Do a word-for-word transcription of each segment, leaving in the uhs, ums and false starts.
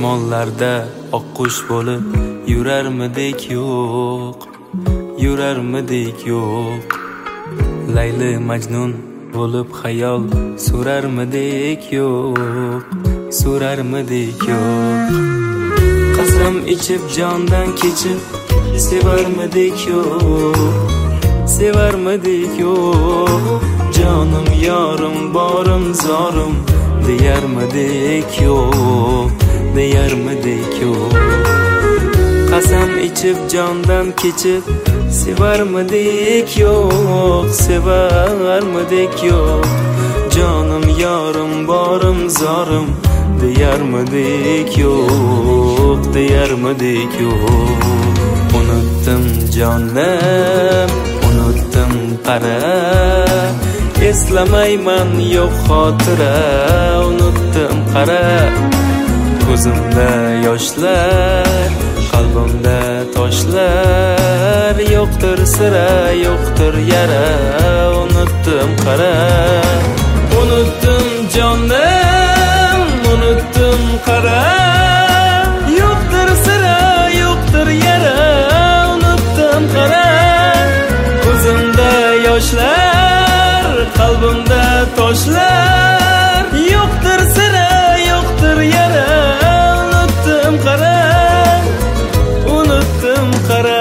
osmonlarda oqqush bo'lib yurarmidik yo'q, yurarmidik yo'q. Layli Majnun bo'lib xayol surarmidik yo'q, surarmidik yo'q. Qasam ichib jondan kechib sevarmidik yo'q, sevarmidik yo'q. Jonim yorim borim zorim deyarmidik yo'q, deyarmidik yo'q. Qasam ichib jondan kechib sevarmidik yo'q, sevarmidik yo'q. Jonim yorim borim zorim deyarmidik yo'q, deyarmidik yo'q. Unutdim jonim, unutdim qara, eslamayman yo'q xotira. Unutdim qara, ko'zimda yoshlar, qalbimda toshlar. Yo'qdir sira, yo'qdir yara. Unutdim qara, unutdim jonim, unutdim qara. Yo'qdir sira, yo'qdir yara. Unutdim qara, ko'zimda yoshlar, qalbimda toshlar. Yo'qdir sira, yo'qdir yara. Unutdim qara, unutdim qara.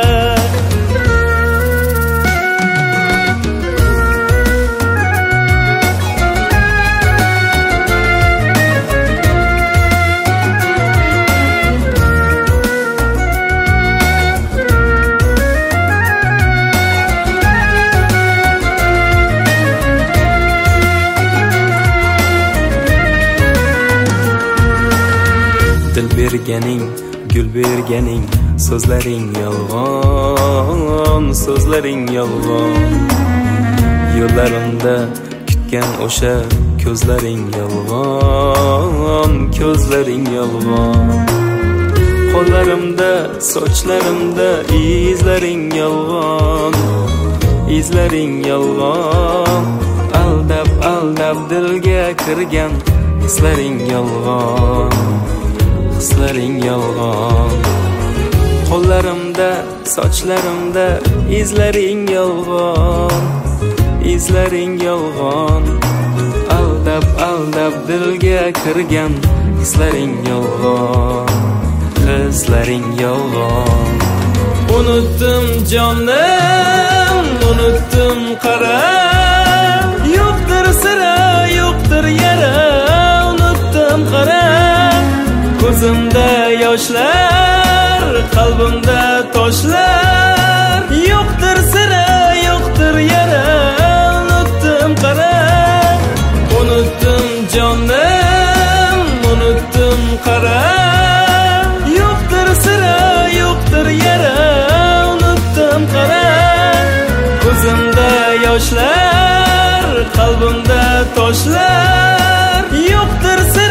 Dil berganing, gul berganing, so'zlaring yolg'on, so'zlaring yolg'on. Yo'llarimda kutgan o'sha ko'zlaring yolg'on, ko'zlaring yolg'on. Qo'llarimda, sochlarimda izlaring yolg'on, izlaring yolg'on. Aldab, aldab dilga kirgan hislaring yolg'on, hislaring yolg'on. Qo'llarimda, sochlarimda izlaring yolg'on, izlaring yolg'on. Aldab, aldab dilga kirgan hislaring yolg'on, hislaring yolg'on. Unutdim jonim, unutdim qara. Yo'qdir sira, yo'qdir yara. Unutdim qara, ko'zimda yoshlar, qalbimda toshlar. Yo'qdir sira, yo'qdir yara. Unutdim qara, unutdim jonim, unutdim qara. Yo'qdir sira, yo'qdir yara. Unutdim qara, ko'zimda yoshlar, qalbimda toshlar. Yo'qdir sira,